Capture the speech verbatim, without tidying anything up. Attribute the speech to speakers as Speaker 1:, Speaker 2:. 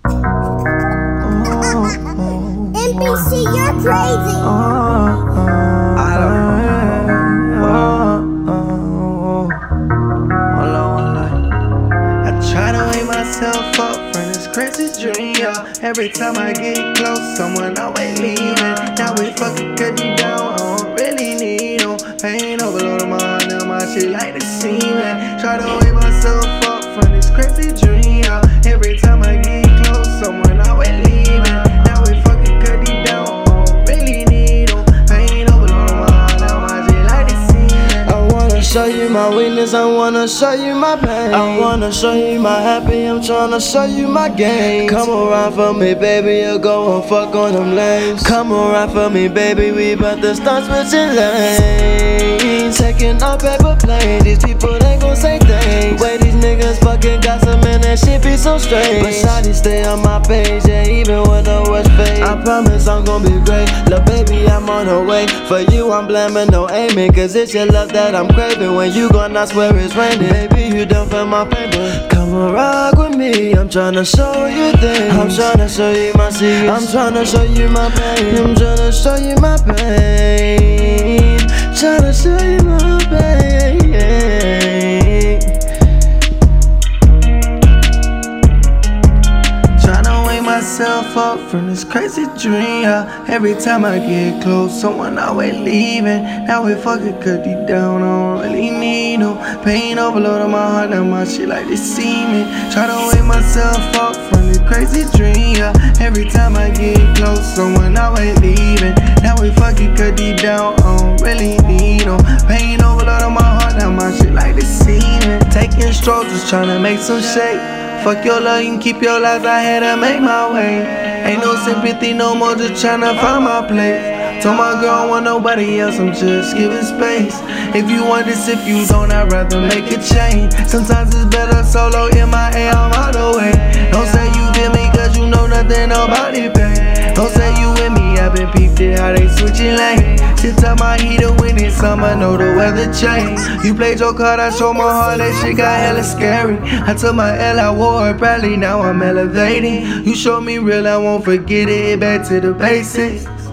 Speaker 1: M B C, you're crazy.
Speaker 2: I don't know. I try to wake myself up from this crazy dream, yeah. Every time I get close, someone always leaving. Now we fucking cutting down, I don't really need no pain. Overload my heart, now my shit like the ceiling. Try to wake myself up from this crazy dream, yeah. Every time I get close, someone always leaving. Now we fucking cutting down, I don't really need no pain. Overload my heart, now my shit like the ceiling.
Speaker 3: I wanna show you my weakness, I wanna show you my pain. I wanna show you my happy, I'm tryna show you my gains. Come around for me, baby, you go and fuck on them lanes. Come around for me, baby, we bout to start switching lanes. Taking our paper plane, these people ain't gon' say things. Way these niggas fucking gossip, man, that shit be so strange. But shawty stay on my page, yeah, even when the worst fade. I promise I'm gon' be great, lil' baby, I'm on the way. For you, I'm blaming, no aiming, cause it's your love that I'm craving. When you gone, I swear it's raining. Baby, you done for my paper. Come and rock with me, I'm tryna show you things. I'm tryna show you my secrets. I'm tryna show you my pain. I'm tryna show you my pain. Tryna show you my pain.
Speaker 2: Tryna wake myself up from this crazy dream, yeah. Every time I get close, someone always leaving. Now we fucking cut deep down, I don't really need no pain. Overload on my heart, now my shit like this semen. Tryna wake myself up from this crazy dream, yeah. Every time I get close, someone always leaving. Now we fucking cut deep down, I don't really need no pain. Overload on my heart, now my shit like this semen. Taking strokes, just tryna make some shake. Fuck your love, you can keep your life, I had to make my way. Ain't no sympathy no more, just tryna find my place. Told my girl I don't want nobody else, I'm just giving space. If you want this, if you don't, I'd rather make a change. Sometimes it's better solo, M I A, I'm out the way. Don't say you feel me, cause you know nothing about it, babe. Don't say you with me, I've been peeped it, how they switching lanes. Shit up my heater when it's summer, know the weather change. You played your card, I showed my heart, that shit got hella scary. I took my L, I wore it proudly, now I'm elevating. You showed me real, I won't forget it, back to the basics.